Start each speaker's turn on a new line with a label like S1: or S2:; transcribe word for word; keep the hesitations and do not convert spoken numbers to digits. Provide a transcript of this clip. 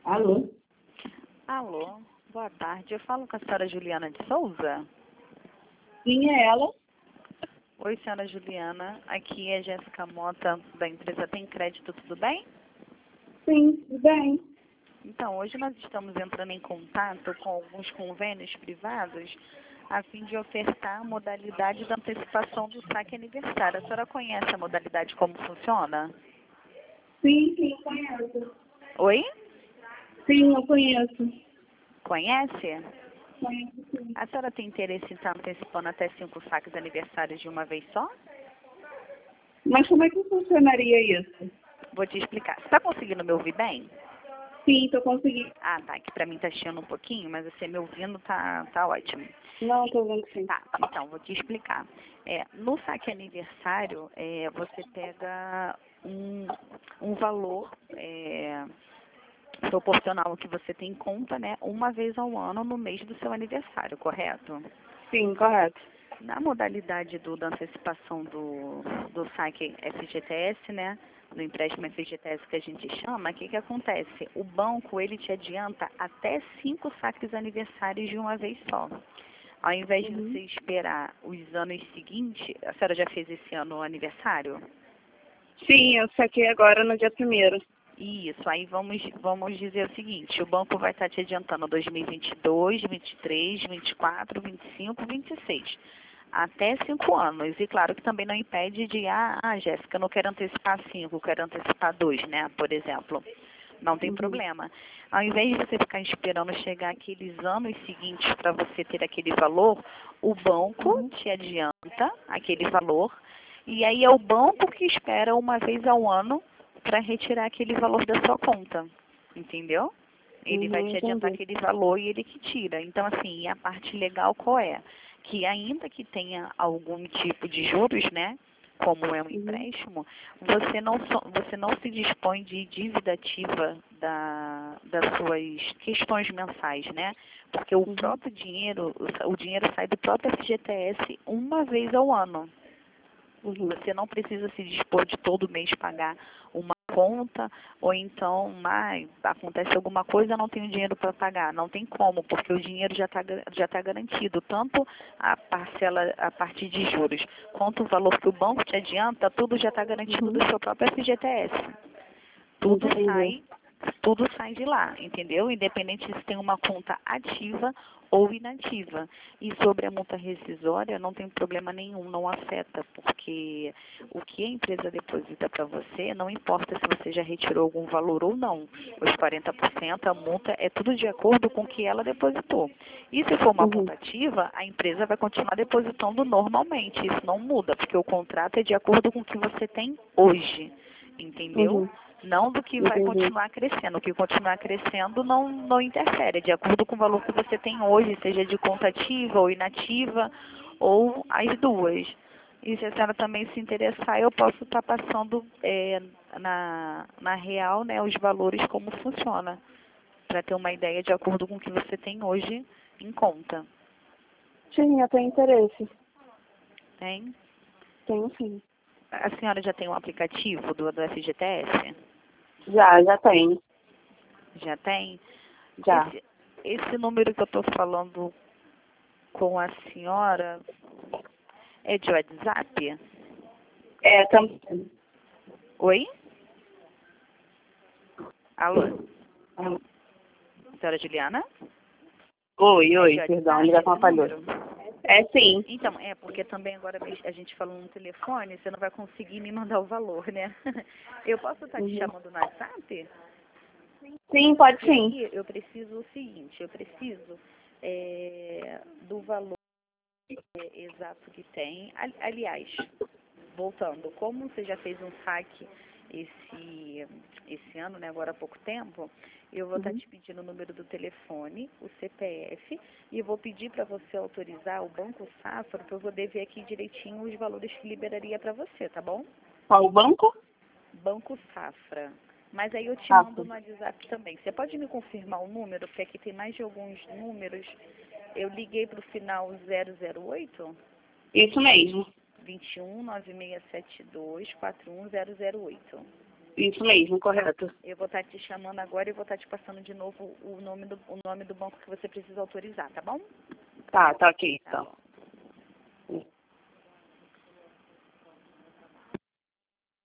S1: Alô?
S2: Alô, boa tarde. Eu falo com a senhora Juliana de Souza.
S1: Sim, é ela?
S2: Oi, senhora Juliana. Aqui é Jéssica Mota, da empresa Tem Crédito, tudo bem?
S1: Sim, tudo bem.
S2: Então, hoje nós estamos entrando em contato com alguns convênios privados a fim de ofertar a modalidade da antecipação do saque aniversário. A senhora conhece a modalidade, como funciona?
S1: Sim, sim, eu conheço.
S2: Oi?
S1: Sim, eu conheço.
S2: Conhece?
S1: Conheço, sim.
S2: A senhora tem interesse em estar antecipando até cinco saques aniversários de uma vez só?
S1: Mas como é que funcionaria isso?
S2: Vou te explicar. Você está conseguindo me ouvir bem?
S1: Sim, tô conseguindo.
S2: Ah, tá. Que pra mim tá chiando um pouquinho, mas você me ouvindo tá, tá ótimo.
S1: Não, tô vendo sim.
S2: Tá, então, vou te explicar. É, no saque aniversário, é, você pega um, um valor é, proporcional ao que você tem em conta, né? Uma vez ao ano no mês do seu aniversário, correto?
S1: Sim, correto.
S2: Na modalidade do, da antecipação do, do saque F G T S, né, do empréstimo F G T S que a gente chama, o que, que acontece? O banco, ele te adianta até cinco saques aniversários de uma vez só. Ao invés de
S1: Uhum.
S2: você esperar os anos seguintes, a senhora já fez esse ano o aniversário?
S1: Sim, eu saquei agora no dia primeiro.
S2: Isso, aí vamos, vamos dizer o seguinte, o banco vai estar te adiantando dois mil e vinte e dois, vinte e três, vinte e quatro, vinte e cinco, vinte e seis. Até cinco anos. E claro que também não impede de, ah, ah Jéssica, eu não quero antecipar cinco, eu quero antecipar dois, né, por exemplo. Não tem
S1: Uhum.
S2: problema. Ao invés de você ficar esperando chegar aqueles anos seguintes para você ter aquele valor, o banco
S1: Uhum.
S2: te adianta aquele valor. E aí é o banco que espera uma vez ao ano para retirar aquele valor da sua conta. Entendeu? Ele vai
S1: Uhum,
S2: te adiantar
S1: entendi.
S2: aquele valor e ele que tira. Então, assim, e a parte legal qual é? Que ainda que tenha algum tipo de juros, né? Como é um
S1: Uhum.
S2: empréstimo, você não, so, você não se dispõe de dívida ativa da, das suas questões mensais, né? Porque o
S1: Uhum.
S2: próprio dinheiro, o, o dinheiro sai do próprio F G T S uma vez ao ano.
S1: Uhum.
S2: Você não precisa se dispor de todo mês pagar uma conta, ou então, ah, acontece alguma coisa, eu não tenho dinheiro para pagar. Não tem como, porque o dinheiro já está já tá garantido, tanto a parcela a partir de juros, quanto o valor que o banco te adianta, tudo já está garantido
S1: Uhum.
S2: do seu próprio F G T S. Tudo
S1: Entendi.
S2: sai, tudo sai de lá, entendeu? Independente se tem uma conta ativa ou inativa. E sobre a multa rescisória, não tem problema nenhum, não afeta, porque o que a empresa deposita para você, não importa se você já retirou algum valor ou não. Os quarenta por cento, a multa, é tudo de acordo com o que ela depositou. E se for uma
S1: Uhum.
S2: multa ativa, a empresa vai continuar depositando normalmente. Isso não muda, porque o contrato é de acordo com o que você tem hoje. Entendeu?
S1: Uhum.
S2: Não do que vai
S1: Entendi.
S2: continuar crescendo. O que continuar crescendo não, não interfere. É de acordo com o valor que você tem hoje, seja de conta ativa ou inativa, ou as duas. E se a senhora também se interessar, eu posso estar passando é, na, na real, né, os valores, como funciona, para ter uma ideia de acordo com o que você tem hoje em conta.
S1: Sim, eu tenho interesse.
S2: Tem?
S1: Tenho sim.
S2: A senhora já tem um aplicativo do, do F G T S?
S1: Já, já tenho.
S2: Já tem?
S1: Já.
S2: Esse, esse número que eu estou falando com a senhora é de WhatsApp?
S1: É, também.
S2: Oi? Alô? Senhora Juliana?
S1: Oi,
S2: É de
S1: oi, perdão, a
S2: WhatsApp
S1: ligação
S2: esse
S1: falhou.
S2: número?
S1: É sim.
S2: Então, é porque também agora a gente falando no telefone, você não vai conseguir me mandar o valor, né? Eu posso estar te
S1: Uhum.
S2: chamando no WhatsApp?
S1: Sim, pode
S2: Porque
S1: sim.
S2: aí eu preciso o seguinte, eu preciso é, do valor é, exato que tem. Ali- Aliás, voltando, como você já fez um saque esse, esse ano, né, agora há pouco tempo, eu vou estar
S1: Uhum.
S2: te pedindo o número do telefone, o C P F, e eu vou pedir para você autorizar o Banco Safra para eu poder ver aqui direitinho os valores que liberaria para você, tá bom?
S1: Qual o banco?
S2: Banco Safra. Mas aí eu te
S1: Ah,
S2: mando no WhatsApp também. Você pode me confirmar o número, porque aqui tem mais de alguns números. Eu liguei para o final zero zero oito?
S1: isso mesmo.
S2: vinte e um, nove seis sete dois, quatro um zero zero oito.
S1: Isso mesmo, correto.
S2: Eu vou estar te chamando agora e vou estar te passando de novo o nome do, o nome do banco que você precisa autorizar, tá bom?
S1: Tá, tá ok,
S2: Tá
S1: então.
S2: bom.